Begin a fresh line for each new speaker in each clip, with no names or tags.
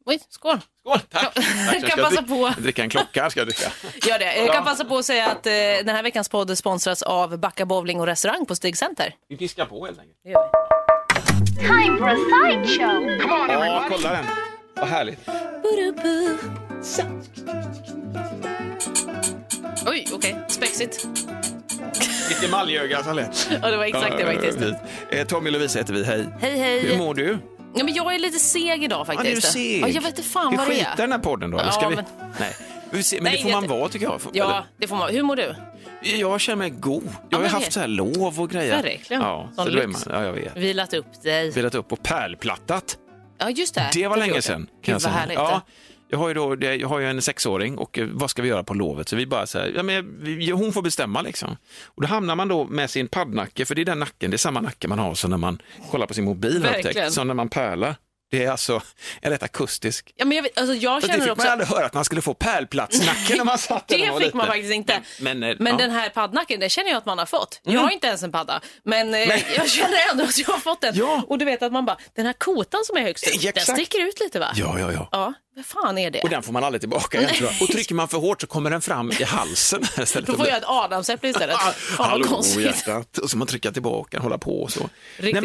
Oj, skål.
Skål, tack.
Jag kan passa på.
Dricka en klocka ska jag dricka.
Gör det. Jag kan passa på att säga att den här veckans podd sponsras av Backa Bowling och restaurang på Stig Center.
Vi piskar på helt enkelt.
Det gör vi.
Time for a sideshow.
Come on, everybody. Kolla den. Vad härligt.
Oj, okej. Spexigt.
Vilket maljöga så lätt.
Ja, det var exakt det faktiskt.
Tommy och Lovisa heter vi, hej.
Hej.
Hur mår du?
Ja, men jag är lite seg idag faktiskt.
Ja, är du seg?
Ja, jag vet inte fan vad det är.
Vi skiter den här podden då, eller ska vi?
men...
Nej. Men
Nej,
det får man vara tycker jag.
Ja, det får man. Hur mår du?
Jag känner mig god. Jag har haft så här lov och grejer.
Verkligen.
Ja, så då är man, ja, jag vet.
Vilat upp dig.
Vilat upp och pärlplattat.
Ja, just det.
Det var länge sedan, kan jag säga.
Härligt.
Ja, jag har ju en 6-åring och vad ska vi göra på lovet? Så vi bara så här, ja, men hon får bestämma liksom. Och då hamnar man då med sin paddnacke, för det är den nacken, det är samma nacke man har som när man kollar på sin mobil. Som när man pärlar. Det är alltså en rätt akustisk.
Ja, men jag känner
det fick
också...
man aldrig höra att man skulle få pärlplatsnacken när man satt där.
Det fick man faktiskt inte. Men den här paddnacken, det känner jag att man har fått. Jag har inte ens en padda, men jag känner ändå att jag har fått den.
Ja.
Och du vet att man bara, den här kotan som är högst upp,
Exakt.
den sticker ut lite va?
Ja.
Ja, vad fan är det?
Och den får man aldrig tillbaka igen, tror jag. Och trycker man för hårt så kommer den fram i halsen.
Då får jag ett adamsäpple istället.
Hallå, hjärtat. Och så man trycker tillbaka och hålla på och så.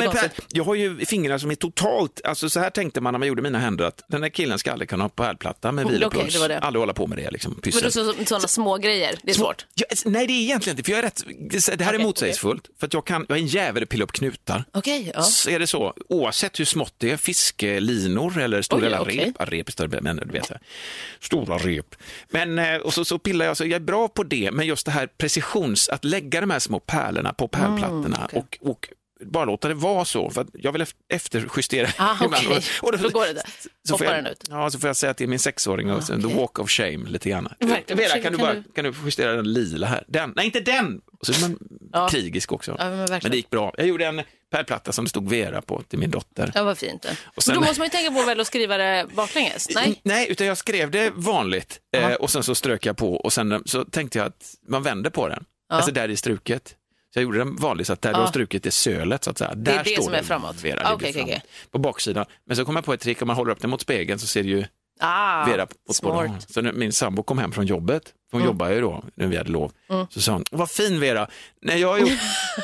Jag har ju fingrar som är totalt... Alltså så här tänkte man när man gjorde mina händer att den där killen ska aldrig kunna ha pärlplatta med vilopuls.
Okay,
aldrig hålla på med det liksom.
Men sådana små grejer, det är svårt.
Nej, det är egentligen inte. För jag är rätt... Det här är motsägelsefullt. För att jag är en jävel att pilla upp knutar.
Okej, ja.
Så är det så. Oavsett hur smått det är, fiskelinor eller stora rep. Rep är större, men du vet. Stora rep. Men, och så pillar jag, så jag är bra på det, men just det här precisions, att lägga de här små pärlorna på pärlplattorna och bara låta det vara så, för att jag vill efterjustera
ibland. Och då går det
så får jag, så får jag säga till min 6-åring och the walk of shame lite grann. Vera, kan du justera den lila här? Nej, inte den! Och så är man krigisk också. Ja, men det gick bra. Jag gjorde en pärlplatta som det stod Vera på till min dotter.
Ja, vad fint.
Och sen,
då måste man ju tänka på väl att skriva det baklänges.
Nej, utan jag skrev det vanligt och sen så strök jag på och sen så tänkte jag att man vänder på den. Alltså där är struket. Så jag gjorde den vanligt så att där då struket är sölet så att säga. Där
det
står
som är framåt.
Vera framåt. På baksidan. Men så kom jag på ett trick, om man håller upp den mot spegeln så ser det ju Vera på. Så när min sambo kom hem från jobbet, för hon jobbar ju då när vi hade lov, så sa hon, vad fin Vera. Nej, jag har gjort...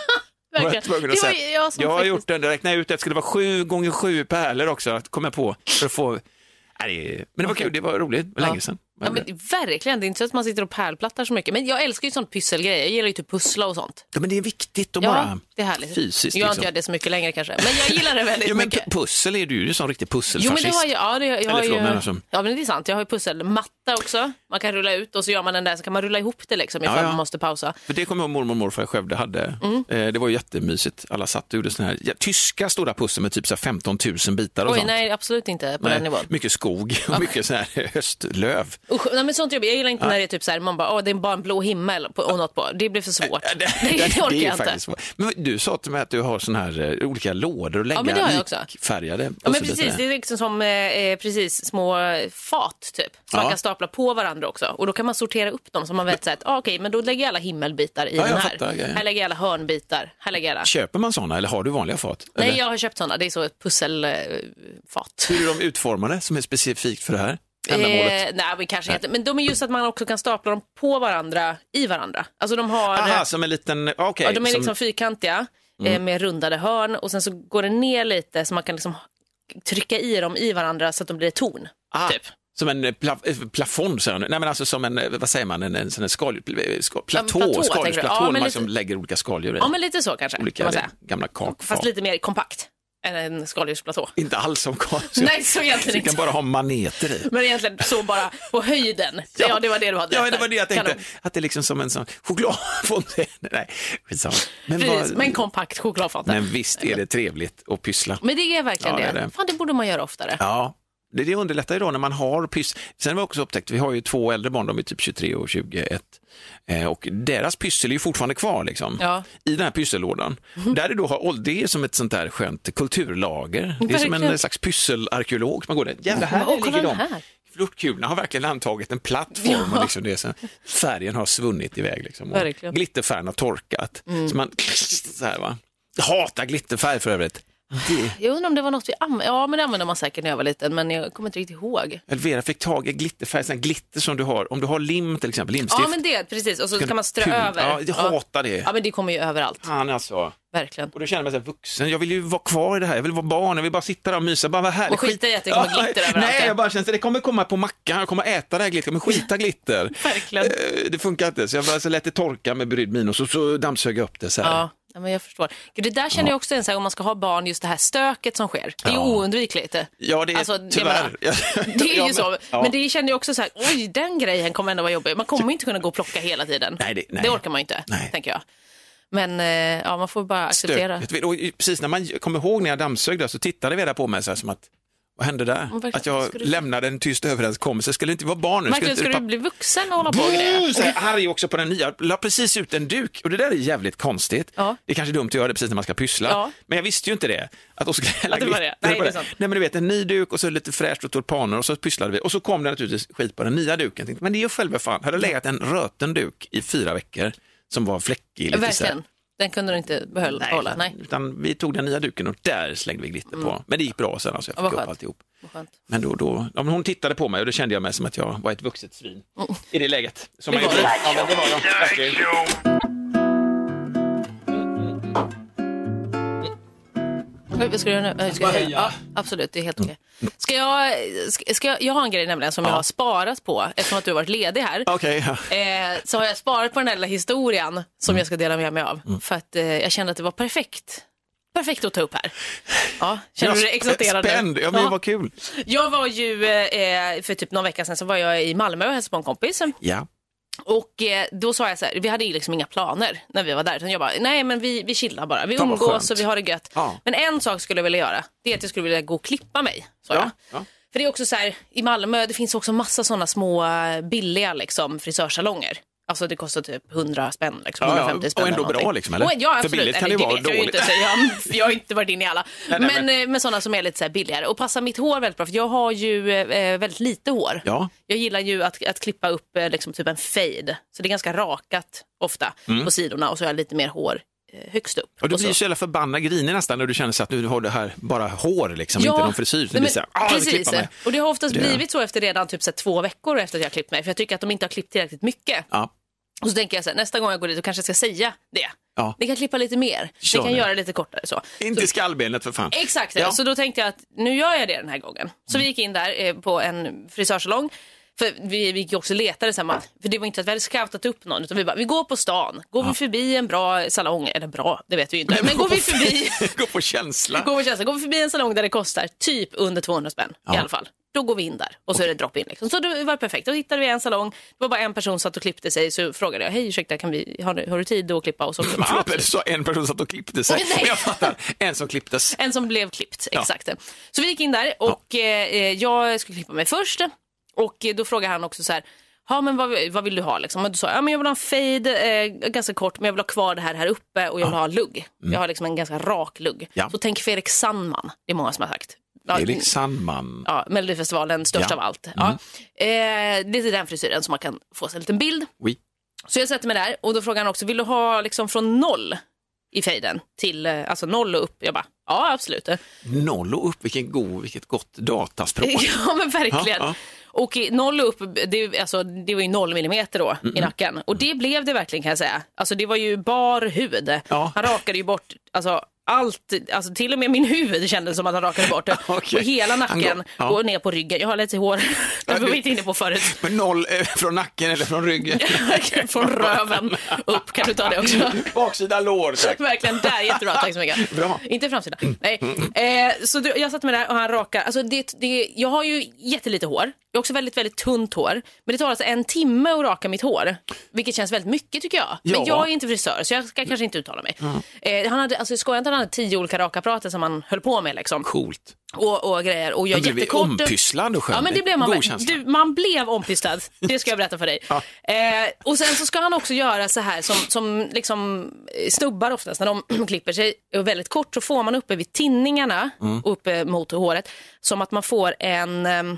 jag har gjort den, räknade ut att det skulle vara 7 gånger 7 pärlor också, kom jag på, för att få... Men det var kul, det var roligt, länge sedan.
Ja, men verkligen, det är inte så att man sitter och pärlplattar så mycket. Men jag älskar ju sånt pysselgrejer, jag gillar ju typ pussla och sånt.
Ja, men det är viktigt att bara
det är härligt.
Fysiskt.
Jag har inte gjort det så mycket längre kanske, men jag gillar det väldigt mycket.
Men pussel är du ju sån riktig pusselfascist.
Jo, men det har jag, ja, men det är sant, jag har ju pusselmatta också. Man kan rulla ut och så gör man den där, så kan man rulla ihop det liksom ifall man måste pausa.
För det kommer jag mormor och morfar i Skövde hade. Det var ju jättemysigt. Alla satt och gjorde såna här tyska stora pussel med typ så 15 000 bitar och sånt.
Nej, absolut inte på den nivån.
Mycket skog och mycket så här höstlöv.
Nej, men sånt jag gillar inte när det är typ så här, man bara, det är bara en blå himmel och något på. Det blir för svårt. Det orkar jag inte. Svårt.
Men du sa till mig att du har såna här olika lådor och lägga likfärgade.
Ja, men precis. Det är liksom som precis små fat typ. Som man kan stapla på varandra också. Och då kan man sortera upp dem så man vet så att okej, men då lägger jag alla himmelbitar i den här. Här lägger jag alla hörnbitar. Här lägger jag alla.
Köper man såna eller har du vanliga fat?
Nej,
eller?
Jag har köpt såna. Det är så ett pusselfat.
Hur är de utformade som är specifikt för det här?
Nej, men kanske inte. Men de är just att man också kan stapla dem på varandra, i varandra. Alltså de har...
som en liten...
Okay, de är liksom fyrkantiga med rundade hörn. Och sen så går det ner lite så man kan liksom trycka i dem i varandra så att de blir ett torn. Typ.
Som en plafond, säger nej, men alltså som en, vad säger man, en sån här platå när man liksom lägger olika skaldjur i.
Ja, men lite så kanske.
Olika gamla kakfat.
Fast lite mer kompakt än en skaldjursplatå.
Inte alls som
Nej, så egentligen inte.
Du kan bara ha maneter i.
Men egentligen så bara på höjden. Ja, det var det du hade.
Ja, det var det jag tänkte. Att det är liksom som en sån chokladfontän. Nej,
men kompakt chokladfontän.
Men visst är det trevligt att pyssla.
Men det är verkligen det. Fan, det borde man göra oftare.
Ja. Det underlättar ju då när man har Sen har vi också upptäckt, vi har ju 2 äldre barn, de är typ 23 och 21. Och deras pyssel är ju fortfarande kvar liksom, i den här pyssellådan. Där det då det är som ett sånt där skönt kulturlager. Det är som en slags pysselarkeolog. Man går där, jävla här ligger de. Flörtkulorna har verkligen antagit en plattform och liksom det, så färgen har svunnit iväg liksom, och glitterfärgen har torkat. Så man så här, va. Jag hatar glitterfärg för övrigt.
Jag undrar om det var något vi använde. Ja, men det använde man säkert när jag var liten, men jag kommer inte riktigt ihåg.
Vera fick tag i glitterfärg, sån glitter som du har. Om du har lim till exempel, limstift.
Ja, men det, precis. Och så kan man strö över.
Ja, jag hatar det.
Ja, men det kommer ju överallt.
Alltså.
Verkligen.
Och då känner man sig vuxen. Jag vill ju vara kvar i det här. Jag vill vara barn. Jag vill bara sitta där och mysa. Bara vara härlig.
Och skita i att det kommer glitter överallt.
Nej, jag bara känner att det kommer komma på mackan. Jag kommer äta det här glitter. Jag kommer skita glitter.
Verkligen.
Det funkar inte. Så jag bara så lät det torka med brydd min och så dammsög jag upp det så här.
Ja, men jag förstår. Det där känner jag också om man ska ha barn, just det här stöket som sker. Det är oundvikligt.
Ja, det är
alltså,
tyvärr.
Det är ju så. Men det känner jag också så här, oj, den grejen kommer ändå vara jobbig. Man kommer inte kunna gå och plocka hela tiden.
Nej.
Det orkar man inte, tänker jag. Men man får bara acceptera.
Och precis när man kommer ihåg när jag dammsög där så tittade Vera på mig så här som att vad hände där? Att jag lämnade en tyst överenskommelse. Skulle inte vara barn nu.
Ska du bli vuxen och hålla på med det?
Så arg också på den nya. La precis ut en duk. Och det där är jävligt konstigt. Ja. Det är kanske dumt att göra det precis när man ska pyssla. Ja. Men jag visste ju inte det. Att de skulle hälla glitter. Nej, men du vet, en ny duk och så lite fräscht och tulpaner och så pysslade vi. Och så kom det naturligtvis skit på den nya duken. Tänkte, men det är ju själva fan. Hade legat en röten duk i 4 veckor som var fläckig.
Verkligen. Den kunde du inte hålla. Nej.
Utan vi tog den nya duken och där slängde vi glitter på. Men det gick bra sen, alltså jag fick upp alltihop. Men då hon tittade på mig och då kände jag mig som att jag var ett vuxet svin i det läget. Som det var det. Ja, men det var jag.
Vad ska du göra nu? Ja, absolut, det är helt okej. Jag har en grej nämligen som jag har sparat på eftersom att du har varit ledig här.
Okay,
så har jag sparat på den här lilla historien som jag ska dela med mig av. För att jag kände att det var perfekt att ta upp här. Ja, känner du dig exalterad?
Spänd, ja men vad kul.
Jag var ju, för typ någon vecka sedan så var jag i Malmö och hälsade på en kompis.
Ja.
Och då sa jag så här, vi hade liksom inga planer när vi var där. Utan jag bara, nej men vi chillar bara. Vi umgås och vi har det gött. Ja. Men en sak skulle jag vilja göra, det är att jag skulle vilja gå och klippa mig. Ja. För det är också så här, i Malmö, det finns också massa sådana små billiga liksom, frisörsalonger. Alltså det kostar typ 100 spänn, liksom, 150 spänn.
Och ändå bra liksom, eller?
Ja,
för billigt kan det vara dåligt.
Jag har inte varit inne i alla. Men sådana som är lite så här billigare. Och passar mitt hår väldigt bra, för jag har ju väldigt lite hår. Ja. Jag gillar ju att klippa upp liksom, typ en fade. Så det är ganska rakat ofta på sidorna och så har jag lite mer hår högst upp.
Och du blir ju så jävla förbannad grinig nästan när du känner så att du har det här bara hår liksom, inte någon frisyr. Så
precis, och det har oftast blivit så efter redan typ så 2 veckor efter att jag har klippt mig. För jag tycker att de inte har klippt tillräckligt mycket. Ja. Och så tänker jag så här, nästa gång jag går dit så kanske jag ska säga det. Ja. Det kan klippa lite mer. Det kan göra lite kortare så.
Inte skallbenet för fan.
Exakt, så då tänkte jag att nu gör jag det den här gången. Så vi gick in där på en frisörsalong. För vi gick också letade samma, för det var inte att vi hade scoutat upp någon, utan vi går på stan, går vi förbi en bra salong, eller bra, det vet vi inte, men går vi förbi
går på känsla.
Går vi förbi en salong där det kostar typ under 200 spänn i alla fall. Då går vi in där och så är det drop in liksom. Så det var perfekt. Då hittade vi en salong. Det var bara en person satt och klippte sig, så frågade jag, hej ursäkta, har du tid att klippa? Och så
förlåt, det så en person satt och klippte sig. Men jag fattar, en som klipptes.
En som blev klippt, exakt. Så vi gick in där och jag skulle klippa mig först. Och då frågade han också så här, men vad vill du ha liksom? Och du sa, men jag vill ha en fade, ganska kort, men jag vill ha kvar det här uppe och jag vill ha lugg. Jag har liksom en ganska rak lugg. Så tänk Fredrik Sandman, det är många som har sagt.
Fredrik Sandman.
Ja, Melodifestivalen, störst av allt. Ja. Det är den frisyren som man kan få sig en liten bild.
Oui.
Så jag sätter mig där och då frågar han också, vill du ha liksom från 0 i fejden till alltså 0 och upp? Jag bara, ja absolut.
0 och upp, vilket gott dataspråk.
Ja men verkligen. Ja. Och 0 upp, det var ju 0 millimeter då i nacken. Och det blev det verkligen, kan jag säga. Alltså det var ju bar hud. Ja. Han rakade ju bort, allt, alltså till och med min huvud kändes som att han rakade bort det. Okay. Och hela nacken går ner på ryggen. Jag har lite hår, det var vi inte inne på förut.
Men 0 från nacken eller från ryggen?
Från röven upp, kan du ta det också?
Baksida lår, tack.
Verkligen, där, jättebra, tack så mycket. Bra. Inte framsida, nej. Så jag satt med där och han rakar, alltså jag har ju jättelite hår. Jag har också väldigt, väldigt tunt hår. Men det tar alltså 1 timme att raka mitt hår. Vilket känns väldigt mycket tycker jag. Ja. Men jag är inte frisör så jag ska kanske inte uttala mig. Han hade, alltså han hade 10 olika rakapparater som han höll på med liksom.
Coolt.
Och grejer. Och jag
blev ompysslad och själv.
Ja men det blev man blev ompysslad. Det ska jag berätta för dig. Ja. Och sen så ska han också göra så här som liksom snubbar oftast när de klipper sig väldigt kort, så får man uppe vid tinningarna uppe mot håret som att man får en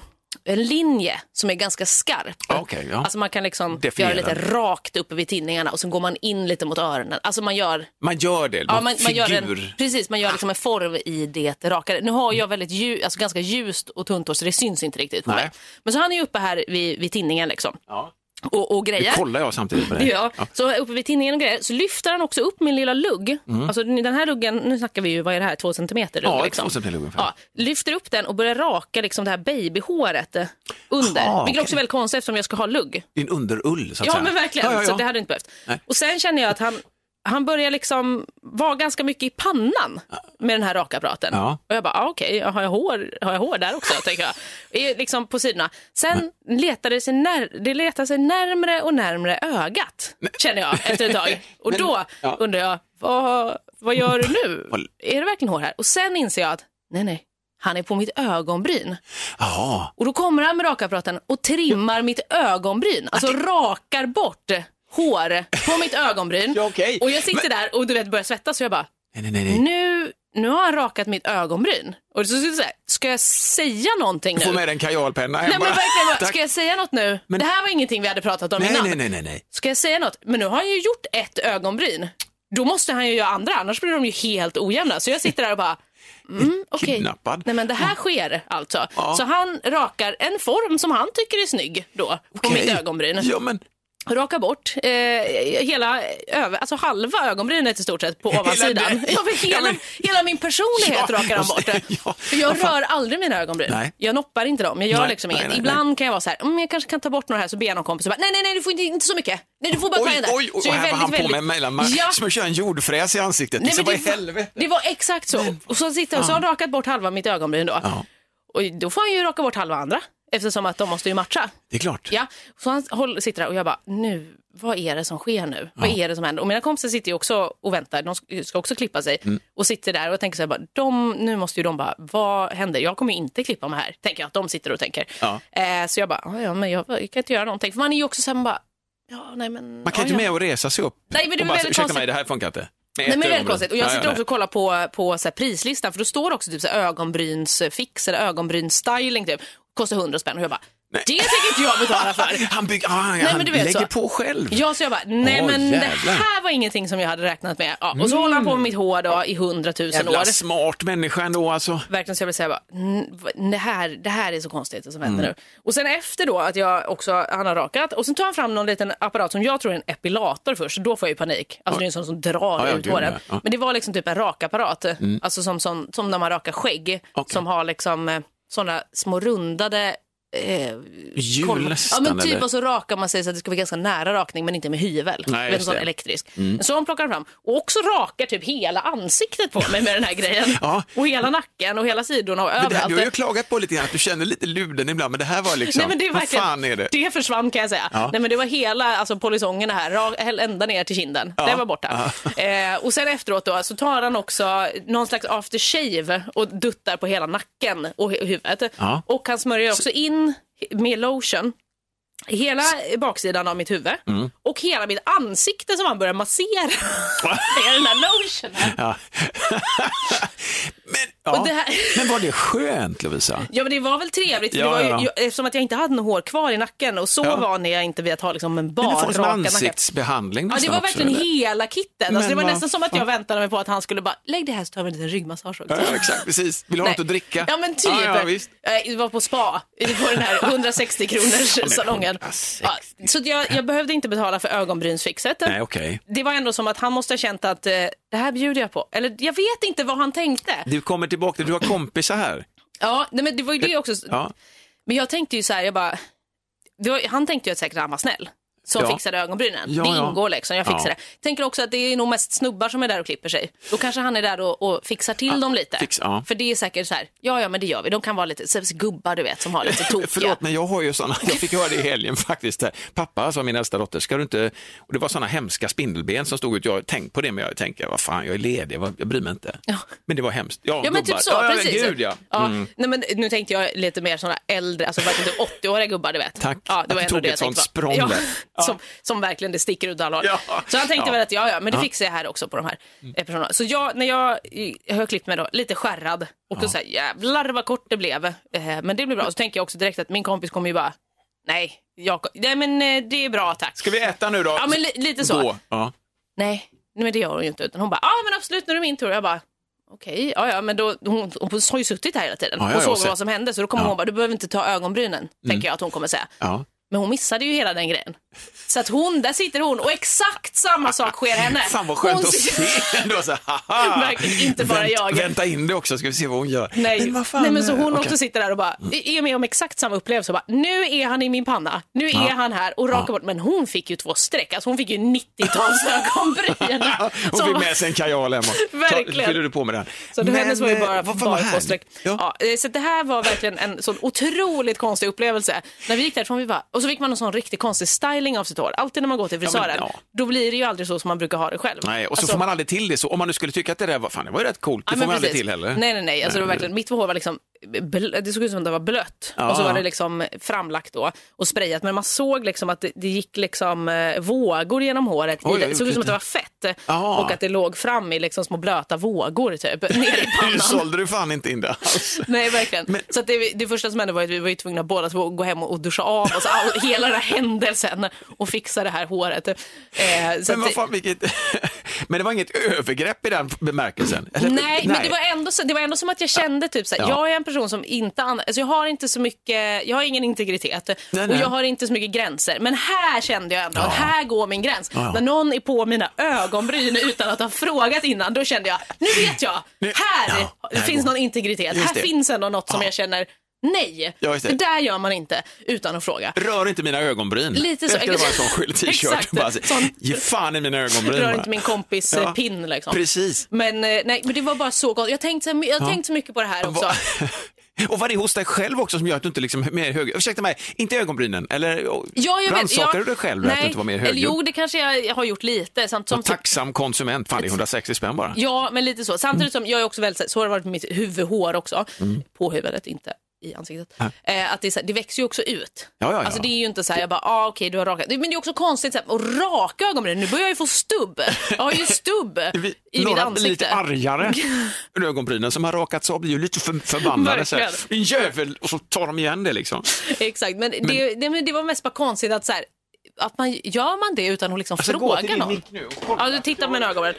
en linje som är ganska skarp.
Okay, ja.
Alltså man kan liksom göra lite rakt uppe vid tinningarna och så går man in lite mot öronen. Alltså man gör
det,
man gör precis, man gör liksom en form i det rakare. Nu har jag väldigt alltså ganska ljust och tunt hår så det syns inte riktigt på mig. Men så han är ju uppe här vid tinningen liksom.
Ja.
Och grejer.
Det kollar jag samtidigt på det.
Ja. Så uppe vid tinningen och grejer så lyfter han också upp min lilla lugg. Alltså den här luggen, nu snackar vi ju, vad är det här, 2 centimeter lugg, liksom.
2 centimeter lugg.
Ja, lyfter upp den och börjar raka liksom det här babyhåret under. Vilket också är väldigt konstigt eftersom jag ska ha lugg.
Din underull så att säga.
Men verkligen, så det hade inte behövt. Nej. Och sen känner jag att han börjar liksom vara ganska mycket i pannan med den här rakapparaten. Ja. Och jag bara, okej, har jag hår där också, tänker jag. Liksom på sidorna. Sen letar det sig närmare och närmare ögat, känner jag, efter ett tag. Och då undrar jag, vad gör du nu? Är det verkligen hår här? Och sen inser jag att, nej, han är på mitt ögonbryn.
Aha.
Och då kommer han med rakapparaten och trimmar mitt ögonbryn. Alltså rakar bort hår på mitt ögonbryn.
Okay.
Och jag sitter där och du vet börjar svettas så jag bara nej. Nu har han rakat mitt ögonbryn. Och så ska jag säga någonting nu?
Få med en kajalpenna.
Nej, men verkligen, ska jag säga något nu? Men det här var ingenting vi hade pratat om innan.
Nej.
Ska jag säga något? Men nu har han ju gjort ett ögonbryn. Då måste han ju göra andra, annars blir de ju helt ojämna. Så jag sitter där och bara okej. Nej, men det här sker alltså. Så han rakar en form som han tycker är snygg då på mitt ögonbryn.
Ja, men
raka bort alltså halva ögonbrynet i stort sett på ovansidan. Hela min personlighet rakar han bort. För jag rör aldrig mina ögonbryn. Nej. Jag noppar inte dem. Jag gör liksom inget. Ibland kan jag vara så här, jag kanske kan ta bort några här, så ber jag någon kompis och bara, nej, du får inte så mycket. Nej, du får bara ta en där.
Så här var han på med mellan som att köra en jordfräs i ansiktet.
Nej, det var exakt så. Och så sitter så har han rakat bort halva mitt ögonbryn då. Och då får han ju raka bort halva andra. Eftersom att de måste ju matcha.
Det är klart.
Ja, så han sitter där och jag bara, nu, vad är det som sker nu? Vad är det som händer? Och mina kompisar sitter ju också och väntar, de ska också klippa sig. Och sitter där och jag tänker så här, nu måste ju de bara, vad händer? Jag kommer ju inte klippa mig här, tänker jag att de sitter och tänker. Så jag bara, men jag kan inte göra någonting. För man är ju också så här, man bara,
man kan inte med och resa sig upp.
Nej, men det
och bara, ursäkta mig, det här funkar inte.
Nej, men väldigt konstigt. Och jag sitter också och kollar på så här, prislistan. För då står det också typ så här, ögonbrynsfix eller ögonbrynsstyling typ. Kostar 100 spänn. Och jag bara, det tycker inte jag betala för.
Han lägger på själv.
Ja, så jag bara, men det här var ingenting som jag hade räknat med. Ja, och så håller han på med mitt hår då i 100 000
Jävla
år.
Smart människa ändå alltså.
Verkligen, så jag vill säga bara, det här är så konstigt som händer nu. Och sen efter då att han har rakat. Och sen tar han fram någon liten apparat som jag tror är en epilator först. Då får jag ju panik. Alltså det är en sån som drar ut håren. Ja. Men det var liksom typ en rakapparat. Alltså som när man rakar skägg. Okay. Som har liksom sådana små rundade
hjul nästan,
men typ, och så rakar man sig så att det ska vara ganska nära rakning men inte med hyvel.
Nej,
en sån elektrisk. Så han plockar fram och också rakar typ hela ansiktet på mig med den här grejen. Och hela nacken och hela sidorna och överallt.
Du har ju klagat på lite grann att du känner lite luden ibland, men det här var liksom,
nej, men det är
vad fan är det?
Det försvann, kan jag säga. Nej, men det var hela polisongerna här, ända ner till kinden. Det var borta. Och sen efteråt då så tar han också någon slags aftershave och duttar på hela nacken och huvudet. Och han smörjer också in med lotion hela baksidan av mitt huvud och hela mitt ansikte som han börjar massera med den här lotionen.
Men var det skönt, Lovisa?
Ja, men det var väl trevligt. För det var ju, eftersom att jag inte hade något hår kvar i nacken. Och så var när jag inte vet ha liksom en bar raka
ansiktsbehandling.
Ja, det var verkligen hela kittet. Alltså, det var nästan som att jag väntade mig på att han skulle bara, lägg det här så tar vi en liten ryggmassage också.
Ja, exakt, precis. Vill du ha något att dricka?
Ja, men typ. Jag var på spa på den här 160 kronors salongen. Så jag behövde inte betala för ögonbrynsfixet.
Nej, okay.
Det var ändå som att han måste ha känt att det här bjuder jag på. Eller jag vet inte vad han tänkte.
Du kommer tillbaka, du har kompisar här.
Ja, nej, men det var ju det också. Men jag tänkte ju så här, han tänkte ju att säkert han var snäll. Som fixade ögonbrynen. Det ingår liksom, jag fixar det. Tänker också att det är nog mest snubbar som är där och klipper sig. Då kanske han är där och fixar till dem lite. För det är säkert så här, men det gör vi. De kan vara lite så gubbar, du vet, som har lite tokiga.
Förlåt, men jag har ju såna, jag fick höra det i helgen faktiskt. Pappa sa min äldsta dotter, ska du inte, och det var såna hemska spindelben som stod ut. Jag tänkte på det, men jag tänker, vad fan, jag är ledig, jag bryr mig inte. Men det var hemskt.
Ja, men typ så, precis.
Gud,
nej, men nu tänkte jag lite mer såna äldre, alltså bara typ 80-åriga gubbar, du vet.
Tack,
ja, det var
att du tog ett sånt språng där.
som verkligen det sticker ut alla. Ja. Så han tänkte väl att men det fixar jag här också på de här personerna. Så när jag har klippt mig då, lite skärrad och då så här, jävlar vad kort det blev. Men det blir bra. Så tänker jag också direkt att min kompis kommer ju bara, nej men det är bra, tack.
Ska vi äta nu då?
Ja, men lite så. Nej, men det gör hon ju inte. Utan hon bara, men absolut, nu är det min tur. Jag bara, okej, men då, hon har ju suttit här hela tiden och såg vad som hände. Så då kommer hon bara, du behöver inte ta ögonbrynen, tänker jag att hon kommer säga. Ja. Men hon missade ju hela den grejen. Så att där sitter hon och exakt samma sak sker henne.
Fan vad skönt att se.
Verkligen inte bara jag.
Vänta in det också, ska vi se vad hon gör.
Nej, men så hon också sitter där och bara är med om exakt samma upplevelse. Bara, nu är han i min panna. Nu är han här och rakar bort. Men hon fick ju 2 streck. Alltså hon fick ju 90-tals ögonbryn.
Hon fick med sig en kajal hemma.
Verkligen.
Fyller du på med den.
Så men, hennes var ju bara 2 streck. Så det här var verkligen en sån otroligt konstig upplevelse. När vi gick därifrån, vi bara, och så fick man en sån riktigt konstig styling av sitt hår. Alltid när man går till frisören, då blir det ju aldrig så som man brukar ha det själv.
Nej, och så får man aldrig till det så. Om man nu skulle tycka att det där det var ju rätt coolt. Det får man aldrig till heller.
Nej. Alltså det var verkligen, mitt hår var liksom, det såg ut som att det var blött. Och så var det liksom framlagt då och sprayat. Men man såg liksom att det gick liksom vågor genom håret. Det såg ut som att det var fett. Och att det låg fram i liksom små blöta vågor typ, ner i pannan.
Sålde du fan inte in det alls.
Nej, verkligen. Men, så att det första som hände var att vi var ju tvungna båda att gå hem och duscha av oss hela den här händelsen och fixa det här håret.
Men vad fan, men det var inget övergrepp i den bemärkelsen? Eller?
Nej, men det var ändå som att jag kände typ såhär, jag är en person som inte alltså jag har inte så mycket, jag har ingen integritet och jag har inte så mycket gränser, men här kände jag ändå att här går min gräns. När någon är på mina ögonbryn utan att ha frågat innan, då kände jag, nu vet jag, här finns någon integritet, här finns ändå något som jag känner. Nej, det där gör man inte utan att fråga.
Rör inte mina ögonbryn.
Lite så.
Det var en sån skyld t-shirt. Ge fan i mina ögonbryn.
Rör inte min kompis pin liksom.
Precis.
Men det var bara så gott. Jag tänkte så mycket på det här också.
Och vad det är hos dig själv också som gör att du inte liksom är mer hög. Ursäkta mig, inte ögonbrynen. Eller rannsakar du dig själv att du inte var mer hög?
Jo, det kanske jag har gjort lite. Som
tacksam konsument, fan det är 160 spänn bara.
Ja, men lite så. Samtidigt som jag är också väldigt, så har det varit med mitt huvudhår också. På huvudet, inte i ansiktet. Att det växer ju också ut. Alltså det är ju inte så här, jag bara, okej, du har rakat. Men det är också konstigt så här, att raka ögonbrynen. Nu börjar jag ju få stubb. Jag har ju stubb i mitt ansikte.
Lite argare ögonbrynen som har rakats av blir ju lite förbannade. En jävel, och så tar de igen det liksom.
Exakt, men det var mest bara konstigt att så här, att gör man det utan att liksom fråga någon. Ja, du tittar med ögonen.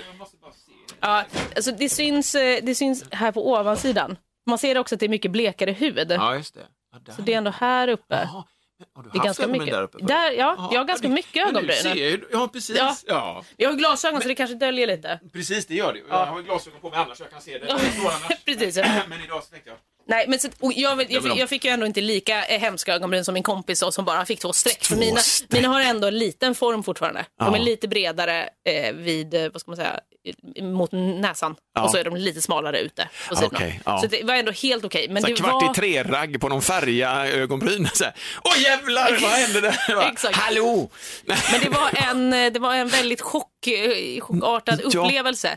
Ja, alltså det syns här på ovansidan. Man ser också att det är mycket blekare hud.
Ja, just det. Ja,
så det är ändå här uppe.
Jaha.
Det är ganska mycket. Där uppe? Jag har ganska mycket ögonbryn.
Ja, precis. Ja.
Jag har glasögon så det kanske döljer lite.
Precis, det gör det. Jag har glasögon på mig annars så jag kan se det.
Precis.
Men idag så tänkte jag.
Nej, men så, jag fick ju ändå inte lika hemska ögonbryn som min kompis som bara fick 2 streck. För mina har ändå en liten form fortfarande. De är lite bredare vid, vad ska man säga, mot näsan. Och så är de lite smalare ute. Så det var ändå helt okej. Men
så det kvart i 3-ragg på någon färja ögonbryn. Åh jävlar, vad hände där?
Exakt.
Hallå!
Men det var en väldigt chockartad upplevelse.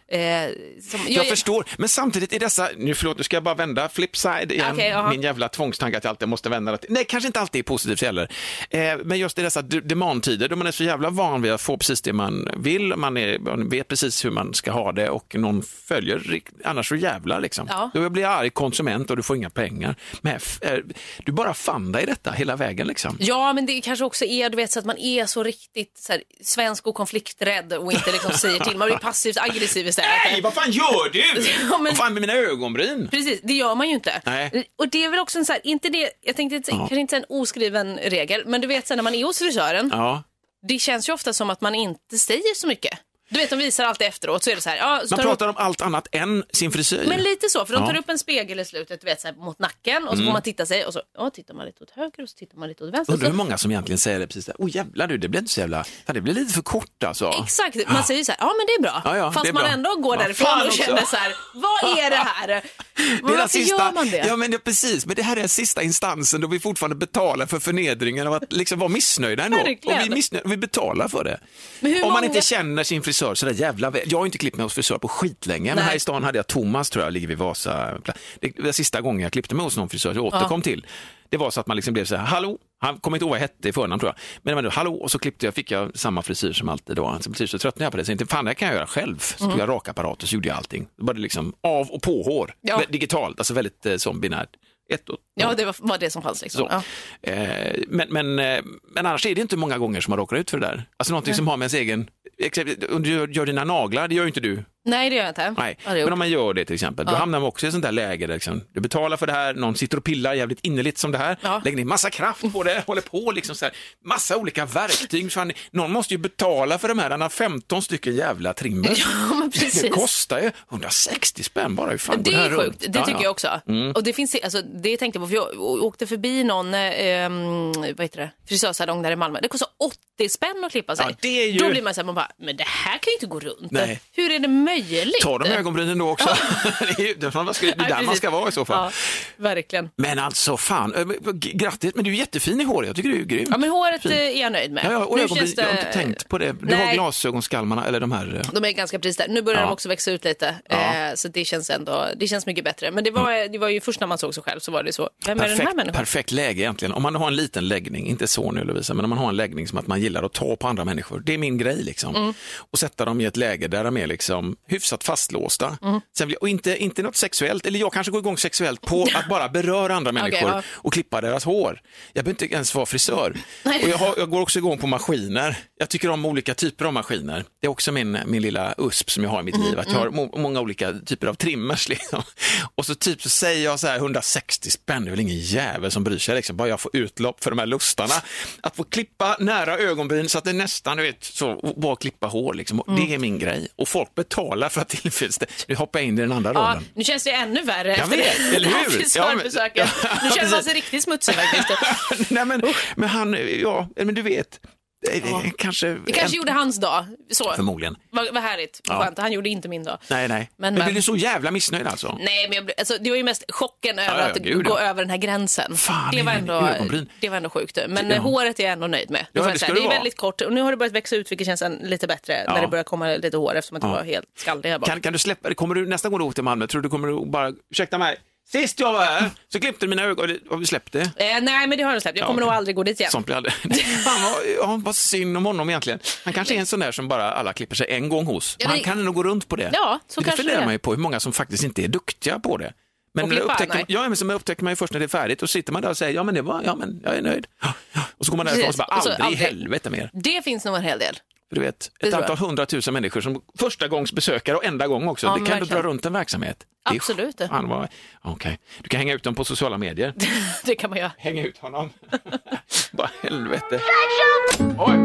Jag förstår, men samtidigt i dessa, nu ska jag bara vända flipside igen, min jävla tvångstanke att jag alltid måste vända det. Nej, kanske inte alltid är positivt heller. Men just i dessa demandtider då man är så jävla van vid att få precis det man vill, man vet precis hur man ska ha det och någon följer, annars så jävla liksom. Då blir jag arg konsument och du får inga pengar. Men du bara fann dig i detta hela vägen liksom.
Ja, men det kanske också är, du vet, så att man är så riktigt så här, svensk och konflikträdd och inte liksom säger till. Man blir passivt aggressiv istället.
Nej, vad fan gör du? Vad fan med mina ögonbryn?
Precis, det gör man ju inte.
Nej.
Och det är väl också en så här, inte det, jag tänkte kanske inte en oskriven regel, men du vet så när man är hos frisören, det känns ju ofta som att man inte säger så mycket. Du vet, de visar alltid efteråt, så är det så här.
Man pratar om allt annat än sin frisyr.
Men lite så, för de tar upp en spegel i slutet, du vet, så här, mot nacken. Och så får man titta sig, och så tittar man lite åt höger och så tittar man lite åt vänster.
Undrar hur många som egentligen säger det precis där. Jävlar du, det blir inte så jävla. Det blir lite för kort alltså.
Exakt, man säger så här, men det är bra. Fast man ändå går därifrån och känner så här, vad är det här? Varför gör man det?
Ja, men det är precis, men det här är den sista instansen då vi fortfarande betalar för förnedringen av att liksom vara missnöjda ändå. Och vi betalar för det. Om man inte känner sin frisör så där jävla. Jag har inte klippt mig hos frisör på skitlänge. Men här i stan hade jag Thomas, tror jag, ligger vid Vasa. Det var sista gången jag klippte mig hos någon frisör jag återkom till. det var så att man liksom blev så här, hallå, han kommer inte ihåg vad jag hette i förnamn tror jag. Men då, hallå, och så fick jag samma frisyr som alltid då. Så till slut tröttnade jag på det. Så inte fan, det kan jag göra själv. Så tog jag rakapparat och så gjorde jag allting. Det var det liksom av- och på-hår. Ja. Digitalt, alltså väldigt som binärt.
Ja, det var det som fanns liksom. Ja.
Men annars är det inte många gånger som man råkar ut för det där. Alltså någonting som har med ens egen... Du gör dina naglar, det gör ju inte du.
Nej, det gör jag inte.
Nej. Men om man gör det till exempel, då hamnar man också i ett sånt där läge där liksom, du betalar för det här, någon sitter och pillar jävligt innerligt som det här, lägger ner massa kraft på det, håller på liksom så här, massa olika verktyg. Någon måste ju betala för de här, den har 15 stycken jävla trimmer.
Ja, men precis.
Det kostar ju 160 spänn bara. Hur fan
det är sjukt,
runt?
det tycker jag också. Och det finns, alltså, det tänkte jag på, för jag åkte förbi någon frisörsalong där i Malmö. Det kostar 80 spänn att klippa sig.
Ja, det är ju...
Då blir man så här, man bara, men det här kan ju inte gå runt.
Nej.
Hur är det möjligt?
Ta de ögonbrynen då också. det är där man ska vara i så fall.
Ja, verkligen.
Men alltså fan, grattis, men du är jättefin i håret. Jag tycker du är grym.
Ja, men håret är jag nöjd med.
Ja, och ögonbryn, jag har inte tänkt på det. Du har glasögonskalmarna eller de här.
De är ganska precis där. Nu börjar de också växa ut lite. Så det känns mycket bättre. Men det var ju först när man såg sig själv så var det så. Vem är den här människan?
Perfekt läge egentligen. Om man har en liten läggning, inte så nu Lovisa, men om man har en läggning som att man gillar att ta på andra människor. Det är min grej liksom. Och sätta dem i ett läge där de är liksom hyfsat fastlåsta. Sen, och inte något sexuellt, eller jag kanske går igång sexuellt på att bara beröra andra människor och klippa deras hår. Jag behöver inte ens vara frisör. Och jag går också igång på maskiner. Jag tycker om olika typer av maskiner. Det är också min lilla USP som jag har i mitt liv. Att jag har många olika typer av trimmers liksom. Och så typ så säger jag så här 160 spänn, det är väl ingen jävel som bryr sig liksom. Bara jag får utlopp för de här lustarna. Att få klippa nära ögonbryn så att det nästan, du vet, så bara klippa hår liksom. Det är min grej. Och folk betalar för att tillfredsställa. Nu hoppar jag in i den andra rollen.
Nu känns det ännu värre.
Jag vet, eller hur?
Nu känner man sig riktigt smutsig faktiskt.
Nej, men han, men du vet. Det kanske
gjorde hans dag. Så.
Förmodligen.
Vad härligt. Skönt. Han gjorde inte min dag.
Nej. Men blir du så jävla missnöjd alltså?
Nej, men det var ju mest chocken över att gå över den här gränsen.
Fan,
det var ändå sjukt. Men håret är jag ändå nöjd med. Det är väldigt kort. Och nu har det börjat växa ut, vilket känns lite bättre när det börjar komma lite hår eftersom att det var helt skallig här bak.
Kan du släppa det? Kommer du nästa gång du åker till Malmö? Tror du kommer du bara, ursäkta mig, sist jag var här så klippte mina ögon. Har vi släppt det?
Nej, men det har jag släppt. Jag kommer nog aldrig gå dit igen.
Sånt blir aldrig. Vad synd om honom egentligen. Han kanske är en sån där som bara alla klipper sig en gång hos. Man kan nog gå runt på det.
Ja, så kanske det.
Det funderar man ju på hur många som faktiskt inte är duktiga på det. Men så upptäcker man ju först när det är färdigt och sitter man där och säger men jag är nöjd. Och så går man därifrån och så bara aldrig i helvete mer.
Det finns nog en hel del.
För du vet, ett antal 100 000 människor som första gångs besökare och enda gång också. Det kan du dra runt en verksamhet.
Absolut.
Okej. Du kan hänga ut dem på sociala medier.
Det kan man göra.
Hänga ut honom. Bara helvete. Oj.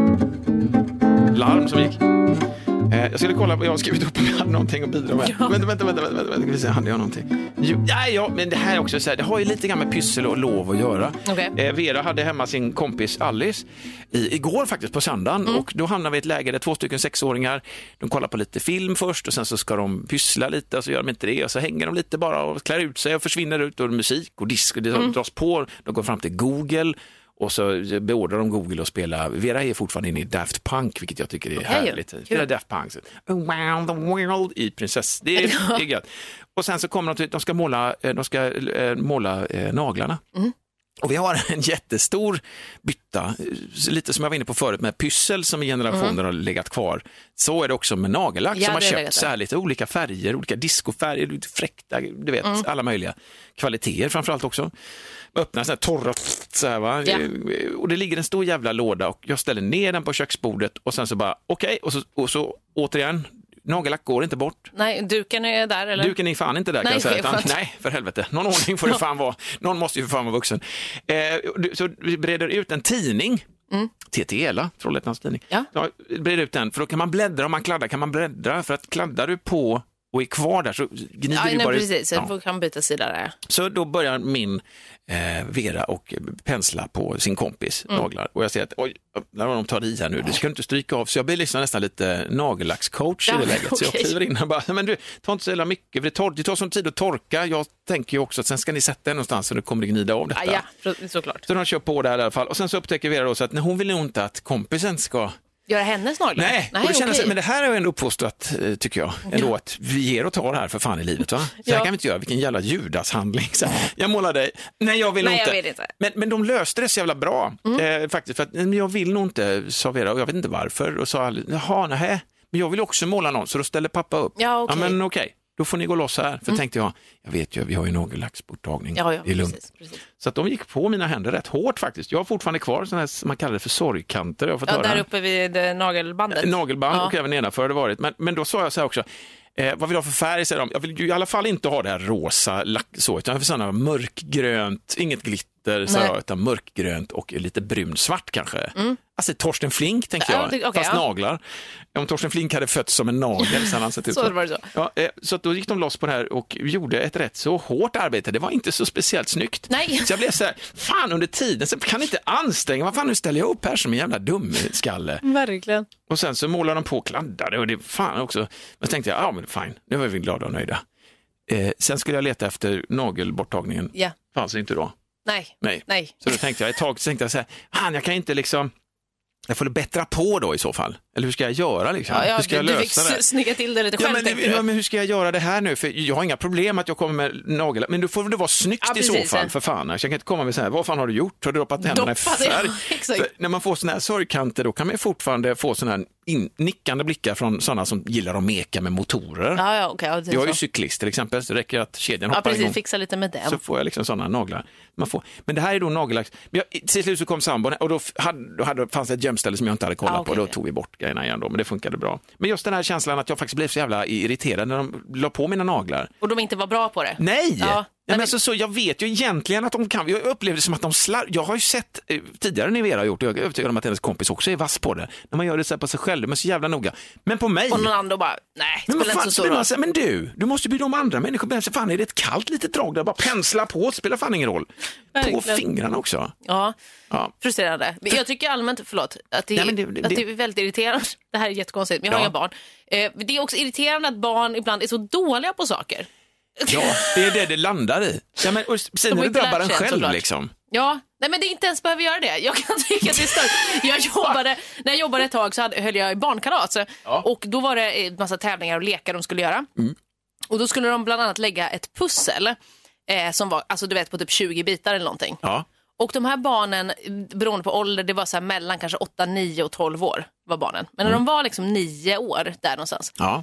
Larm som gick. Jag skulle kolla, jag har skrivit upp om jag hade någonting att bidra med. Vänta, hade jag någonting? Men det här är också så här, det har ju lite grann med pyssel och lov att göra.
Okay.
Vera hade hemma sin kompis Alice igår faktiskt på söndagen och då hamnar vi i ett läge där 2 6-åringar, de kollar på lite film först och sen så ska de pyssla lite och så gör de inte det och så hänger de lite bara och klär ut sig och försvinner ut och musik och disk och det dras på. De går fram till Google. Och så beordrar de Google att spela. Vera är fortfarande inne i Daft Punk, vilket jag tycker är härligt. Spela Daft Punk. Around the world i prinsess. Det är gött. Och sen så kommer de till, de ska måla naglarna. Och vi har en jättestor bytta, lite som jag var inne på förut med pyssel som i generationer har legat kvar. Så är det också med nagellack som har köpt så här lite olika färger, olika discofärger, lite fräkta, du vet, alla möjliga kvaliteter framförallt också. Öppnar sådana här torra så här, va? Och det ligger en stor jävla låda och jag ställer ner den på köksbordet och sen så bara okej. Och så återigen, nagellack går inte bort.
Nej, duken är där eller?
Duken är fan inte där kan jag säga. Nej, för helvete. Någon ordning får det fan vara. Någon måste ju för fan vara vuxen. Så vi breder ut en tidning. TTELA, Trollhättans tidning. Ja, breder ut den, för då kan man bläddra, om man kladdar kan man bläddra, för att kladdar du på och är kvar där så gnider du bara ut.
Precis, så kan byta sida där.
Så då börjar min Vera och pensla på sin kompis naglar. Och jag ser att när de tar i här nu, du ska inte stryka av. Så jag blir liksom nästan lite nagellackscoach i det läget. Så jag kliver in och bara, men du, ta inte så jävla mycket. För det tar sån tid att torka. Jag tänker ju också att sen ska ni sätta den någonstans så nu kommer det gnida av detta.
Ja, såklart.
Så de kör på där i alla fall. Och sen så upptäcker Vera då så att hon vill nog inte att kompisen ska
Göra hennes naglar?
Nej, och det känns, men det här är ju ändå uppfostrat, tycker jag. Ändå att vi ger och tar det här för fan i livet, va? Så här kan vi inte göra, vilken jävla judashandling. Så jag målar dig. Nej, jag vill inte. Men de löste det så jävla bra, faktiskt. För att, men jag vill nog inte, sa Vera, och jag vet inte varför. Och sa aldrig, nej, men jag vill också måla någon. Så då ställde pappa upp.
Ja, men
okej. Då får ni gå loss här. För tänkte jag vet ju, vi har ju nagellacksborttagning.
Ja,
det är lugnt. Precis. Så att de gick på mina händer rätt hårt faktiskt. Jag har fortfarande kvar sådana här, man kallar det för sorgkanter. Jag har fått höra.
Där uppe vid nagelbandet.
Nagelband och även nedanför det varit. Men då sa jag så här också, vad vill jag ha för färg? Säger de. Jag vill ju i alla fall inte ha det här rosa lack, så, utan jag vill sådana mörkgrönt, inget glitter, så jag, utan mörkgrönt och lite brunsvart kanske. Alltså Torsten Flink tänker jag, fast naglar. Om Torsten Flink hade fötts som en nagel så han sett ut
så. Var det så.
Ja, så då gick de loss på det här och gjorde ett rätt så hårt arbete. Det var inte så speciellt snyggt.
Nej.
Så jag blev så här, fan under tiden så kan inte anstränga. Vad fan, nu ställer jag upp här som en jävla dumskalle.
Verkligen.
Och sen så målade de på kladdade och det fan också. Men så tänkte jag, men fine, nu var vi glada och nöjda. Sen skulle jag leta efter nagelborttagningen.
Ja.
Fanns inte då.
Nej.
Så då tänkte jag ett tag, så tänkte jag så här, jag kan inte liksom, jag får bättra på då i så fall. Eller hur ska jag göra liksom? Hur ska jag lösa det?
Du fick snygga till det lite själv.
Men hur ska jag göra det här nu? För jag har inga problem att jag kommer med nagel. Men då får det vara snyggt i så fall, för fan. Jag kan inte komma med så här, vad fan har du gjort? Har du droppat händerna i färg? När man får såna här sorgkanter, då kan man fortfarande få såna här nickande blickar från sådana som gillar att meka med motorer. Jag är ju cyklist till exempel, så det räcker att kedjan hoppar igång.
Fixa lite med den.
Så får jag liksom sådana naglar. Men det här är då nagellack. Till slut så kom sambon och då fanns det ett gömställe som jag inte hade kollat på. Då tog vi bort grejerna igen då, men det funkade bra. Men just den här känslan att jag faktiskt blev så jävla irriterad när de la på mina naglar.
Och de inte var bra på det?
Nej! Ja. Men så jag vet ju egentligen att de kan. Jag upplevde det som att de jag har ju sett tidigare när Vera har gjort det. Jag är övertygad om att hennes kompis också är vass på det. När man gör det så här på sig själv, men så jävla noga. Men på mig.
Och någon annan då bara, nej, det spelar inte så roll.
Men du måste bli de andra människor. Fan, är det ett kallt litet drag där bara pensla på, spelar fan ingen roll. Verkligen. På fingrarna också.
Ja. Frustrerande. Jag tycker allmänt, att det är väldigt irriterande. Det här är jättekonstigt, men jag har inga barn. Det är också irriterande att barn ibland är så dåliga på saker.
Ja, det är det landar i. Ja, men, och sen när det drabbar en själv liksom.
Ja, nej men det inte ens behöver göra det. Jag kan tycka att det är stört. När jag jobbade ett tag så höll jag i barnkalas. Och då var det en massa tävlingar och lekar de skulle göra. Och då skulle de bland annat lägga ett pussel som var, alltså du vet, på typ 20 bitar eller någonting. Ja. Och de här barnen, beroende på ålder, det var så här mellan kanske 8, 9 och 12 år var barnen. Men när de var liksom 9 år där någonstans. Ja.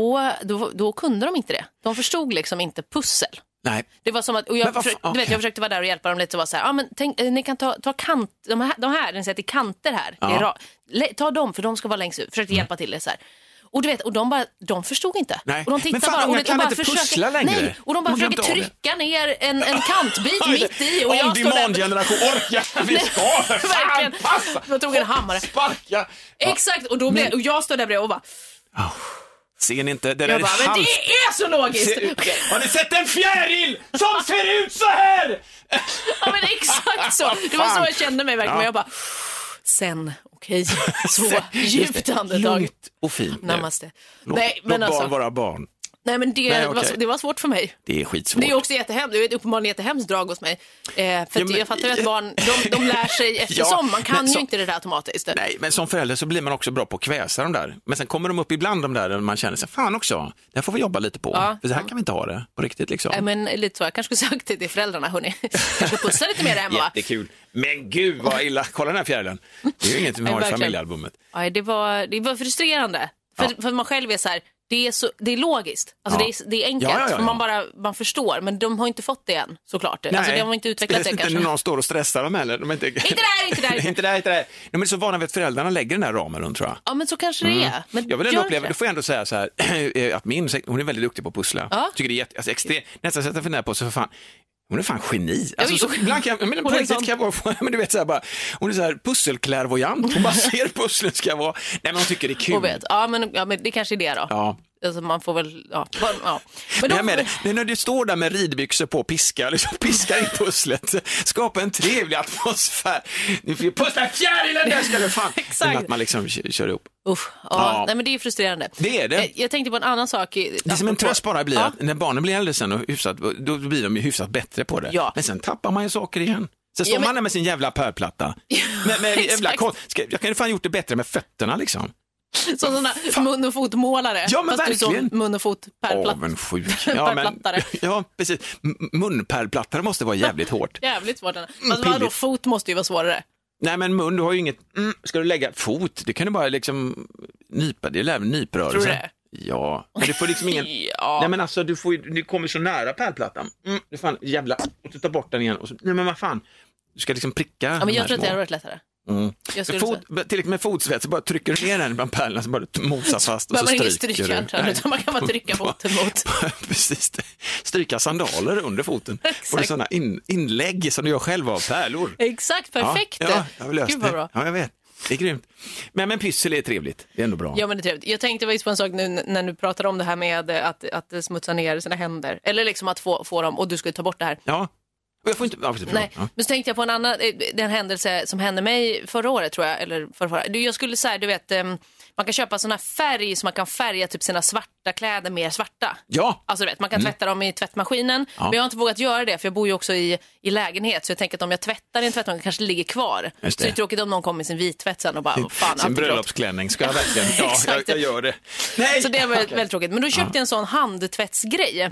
Då kunde de inte det. De förstod liksom inte pussel. Nej. Det var som att, och jag försökte vara där och hjälpa dem lite och vara så här, men tänk, ni kan ta kant, de här, ni sätter kanter här. Ja. Ta dem, för de ska vara längst ut. Försökte hjälpa till det så här. Och du vet, och de förstod inte.
Nej.
Och de tittade
bara
och
kan inte pussla längre.
Nej, och de bara försöker trycka ner en kantbit mitt i. Och
om demandgeneration orkar, vi ska för fan passa.
Jag tog en hammare.
Sparka.
Exakt, och jag stod där bredvid och bara...
Ser ni inte?
Men det är så logiskt.
Har ni sett en fjäril som ser ut så här?
Ja, men exakt så. Det var så jag kände mig verkligen. Men jag bara, okej. Så djupt andetag.
Lugnt och fint.
Namaste.
Låt barn vara barn.
Nej, men det var svårt för mig.
Det är skitsvårt.
Det är också jättehemskt. Det är uppenbarligen jättehemskt drag hos mig. För jag fattar att barn, de lär sig eftersom. Man kan ju inte det där automatiskt.
Nej, men som förälder så blir man också bra på att kväsa de där. Men sen kommer de upp ibland de där och man känner sig, fan också, det här får vi jobba lite på. För så här kan vi inte ha det på riktigt liksom.
Nej, men lite så. Jag kanske skulle sagt till föräldrarna, hörni. Kanske pussa lite mer hemma.
Jättekul. Men gud vad illa. Kolla den här fjärilen. Det är ju inget vi har i familjealbumet.
Ja, det var frustrerande. För man själv är så här, det är logiskt. Alltså det är enkelt. För man förstår. Men de har inte fått det än, såklart. Nej, alltså, de har inte utvecklat det kanske.
Inte när någon står och stressar dem heller. Inte där. Inte där. De är så vana vid att föräldrarna lägger den här ramen runt, tror jag.
Ja, men så kanske det är. Men
jag vill ändå uppleva, du får ändå säga så här, att hon är väldigt duktig på att pussla. Ja. Tycker det är extremt. Nästan sätta för nära på sig, för fan. Hon är fan geni. Alltså, så ibland kan jag, på riktigt kan jag vara, men du vet så här bara, hon är så här pusselklärvoajant. Hon bara ser pusslen ska vara. Nej, men hon tycker det är kul.
Ja, men det kanske är det då. Ja. Alltså man får väl, Men
då, men när du står där med ridbyxor på och piskar in pusslet, skapa en trevlig atmosfär. Du får pussla fjärilen där ska du fan. Exakt. Att man liksom kör ihop.
Nej, men det är frustrerande.
Det är det.
Jag tänkte på en annan sak.
Det som en tröst bara blir att när barnen blir äldre sen och hyfsat, då blir de ju hyfsat bättre på det. Ja. Men sen tappar man ju saker igen. Så står man där med sin jävla pärlplatta. Med jävla jag kan ju fan gjort det bättre med fötterna liksom.
Sådana mun- och fotmålare.
Ja, men verkligen.
Mun- och fotpärlplattare.
Avundsjuk. Ja, precis. Munpärlplattare måste vara jävligt hårt.
Jävligt svårt. Alltså, vadå, fot måste ju vara svårare.
Nej, men mun, du har ju inget... ska du lägga fot? Det kan du bara liksom nypa. Det är även nyprörelse.
Tror du det?
Ja, men du får liksom ingen... Nej, men alltså, du kommer så nära pärlplattan. Du fan, jävla... Och du tar bort den igen. Och så... Nej, men vad fan. Du ska liksom pricka.
Ja, men jag tror att det hade varit lättare.
Tillräckligt med fotsvett så bara trycker du ner den bland pärlorna så bara mosar fast och så stryker du.
Man kan bara trycka foten mot.
Precis, stryka sandaler under foten. Och det är sådana inlägg som du gör själv av pärlor.
Exakt, perfekt.
Ja, jag vill lösa
Gud, vad
det.
bra.
Ja, jag vet. Det är grymt. Men pyssel är trevligt. Det är ändå bra.
Ja, men det är trevligt. Jag tänkte faktiskt på en sak nu när du pratar om det här med att smutsa ner sina händer. Eller liksom att få dem, och du skulle ta bort det här.
Ja. Jag får inte...
Nej, men så tänkte jag på en annan den händelse som hände mig förra året, tror jag, eller förra. Jag skulle säga, du vet, man kan köpa sån här färg som man kan färga typ sina svarta kläder mer svarta.
Ja.
Alltså du vet, man kan tvätta dem i tvättmaskinen, men jag har inte vågat göra det för jag bor ju också i lägenhet, så jag tänker att om jag tvättar i en tvättmaskin kanske det ligger kvar. Så det är tråkigt om någon kommer med sin vittvätt sen och bara, fan,
sin bröllopsklänning ska jag verkligen. Ja, jag gör det. Nej.
Så det var väldigt tråkigt. Men då köpte jag en sån handtvättsgrej.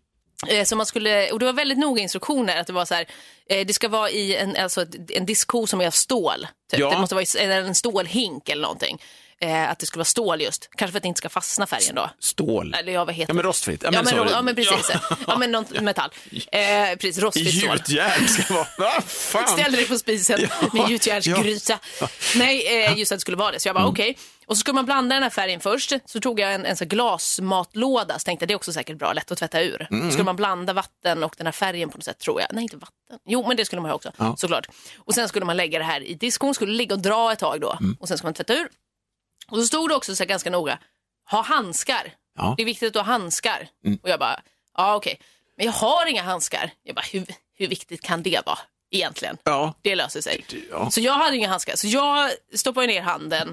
Så man skulle, och det var väldigt noga instruktioner att det var så här, det ska vara i en diskho som är av stål typ. Det måste vara en stålhink eller någonting. Att det skulle vara stål just. Kanske för att det inte ska fastna färgen då.
Stål?
Eller vad heter det?
Ja, men rostfritt.
Ja, men precis. Ja, men någon metall. Precis, rostfritt stål.
Gjutjärn ska vara. Vad fan?
Ställde dig på spisen med gjutjärnsgryta. Nej, just att det skulle vara det. Så jag bara okej. Och så skulle man blanda den här färgen först. Så tog jag en sån glasmatlåda. Så tänkte jag, det är också säkert bra, lätt att tvätta ur. Så skulle man blanda vatten och den här färgen på något sätt, tror jag. Nej, inte vatten. Jo, men det skulle man ha också, såklart. Och sen skulle man lägga det här i diskon. Skulle ligga och dra ett tag då. Och sen ska man tvätta ur. Och så stod det också så här ganska noga, ha handskar. Ja. Det är viktigt att du har handskar. Och jag bara, okej. Men jag har inga handskar. Jag bara, hur viktigt kan det vara egentligen? Ja. Det löser sig. Ja. Så jag hade inga handskar. Så jag stoppade ner handen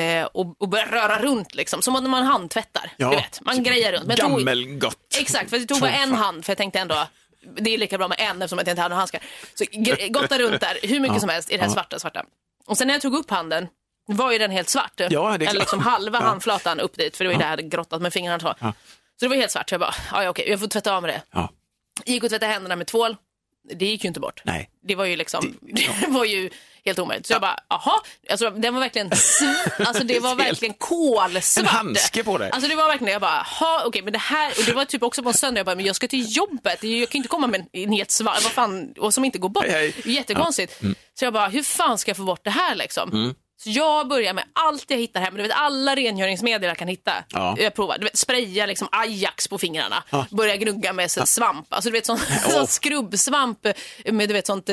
och började röra runt liksom. Som när man handtvättar. Du vet, man grejer runt.
Gammelgott.
Exakt, för det tog bara en hand. För jag tänkte ändå, det är lika bra med en eftersom jag inte hade några handskar. Så gotta runt där, hur mycket som helst i det här svarta. Och sen när jag tog upp handen, var ju den helt svart.
Ja,
eller liksom halva handflatan upp dit. För det var ju det jag hade grottat med fingrarna. Så det var helt svart. Så jag bara, okej, jag får tvätta av med det. Gick och tvätta händerna med tvål. Det gick ju inte bort.
Nej.
Det var ju liksom, det var ju helt omöjligt. Så jag bara, alltså den var verkligen, alltså det var verkligen kolsvart.
En handske på det.
Alltså det var verkligen, jag bara, okej, men det här, och det var typ också på en söndag, jag bara, men jag ska till jobbet. Jag kan inte komma med en helt svart, vad fan, och som inte går bort. Jättekonstigt. Så jag bara, hur fan ska jag få bort det här liksom? Så jag börjar med allt jag hittar här. Men du vet, alla rengöringsmedel jag kan hitta. Jag provar. Du vet, spraya liksom Ajax på fingrarna. Börja gnugga med svamp. Alltså du vet, sån skrubbsvamp med, du vet, sånt...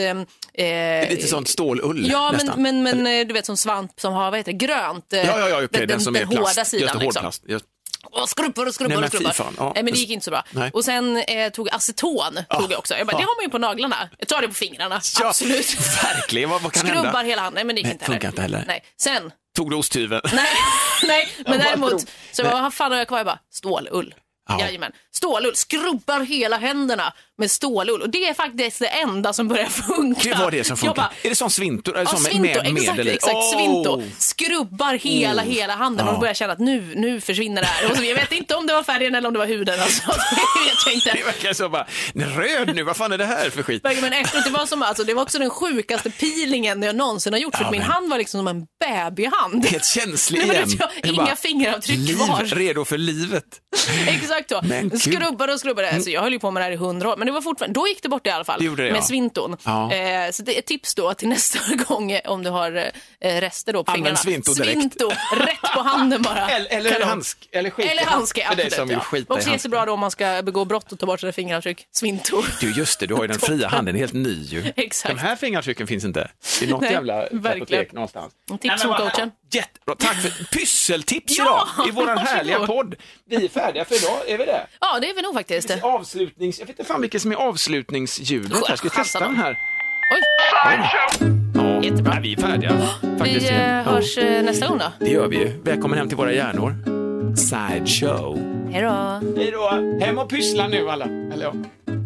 lite sånt stålull.
Ja, men du vet, sån svamp som har, vad heter det, grönt.
Okay, den som är
den hårda sidan.
Just
liksom.
Hårdplast.
Och skrubbar. Men det gick inte så bra. Nej. Och sen tog aceton tog jag också. Jag bara, det har man ju på naglarna. Jag tar det på fingrarna. Absolut.
Verkligen, vad kan hända?
Skrubbar hela handen, men det gick inte
funkar inte heller.
Nej. Sen
tog du osthyveln?
Nej, men däremot så vad fan har jag kvar? Jag bara, stålull. Jajamän. Stålull, skrubbar hela händerna med stålull. Och det är faktiskt det enda som börjar funka.
Det var det som funkar. Bara, är det sån svintor? Eller
svintor, exakt. Svintor. Skrubbar hela handen. Och då börjar jag känna att nu försvinner det här. Och så, jag vet inte om det var färgen eller om det var huden. Alltså. Jag tänkte.
Det verkar så bara, röd nu, vad fan är det här för skit?
Men efteråt, det var också den sjukaste peelingen jag någonsin har gjort. För min hand var liksom som en babyhand.
Helt känslig igen.
Inga fingeravtryck kvar.
Redo för livet.
Exakt så. Skrubbade. Alltså, jag höll ju på med det här i 100 år. Men det var fortfarande, då gick det bort i alla fall. Med svinton. Så det är ett tips då till nästa gång om du har rester då på fingrarna.
Svinto
rätt på handen bara.
Eller handske.
Eller handske, absolut. Och det är så bra då om man ska begå brott och ta bort sina fingeravtryck. Svinto.
Du, just det, du har ju den fria handen helt ny ju.
Exakt.
De här fingeravtrycken finns inte i något jävla apotek någonstans.
Tips från coachen.
Jättebra, tack för pysseltips idag i våran härliga podd. Vi är färdiga för idag, är vi det?
Ja, det är vi nog faktiskt.
Jag vet inte fan vilket som är avslutningsljudet. Jag ska testa den här.
Oj.
Ja,
jättebra.
Vi är färdiga.
Faktiskt. Vi hörs nästa gång då.
Det gör vi ju. Välkommen hem till våra hjärnor. Sideshow.
Hej då.
Hem och pyssla nu alla. Eller ja.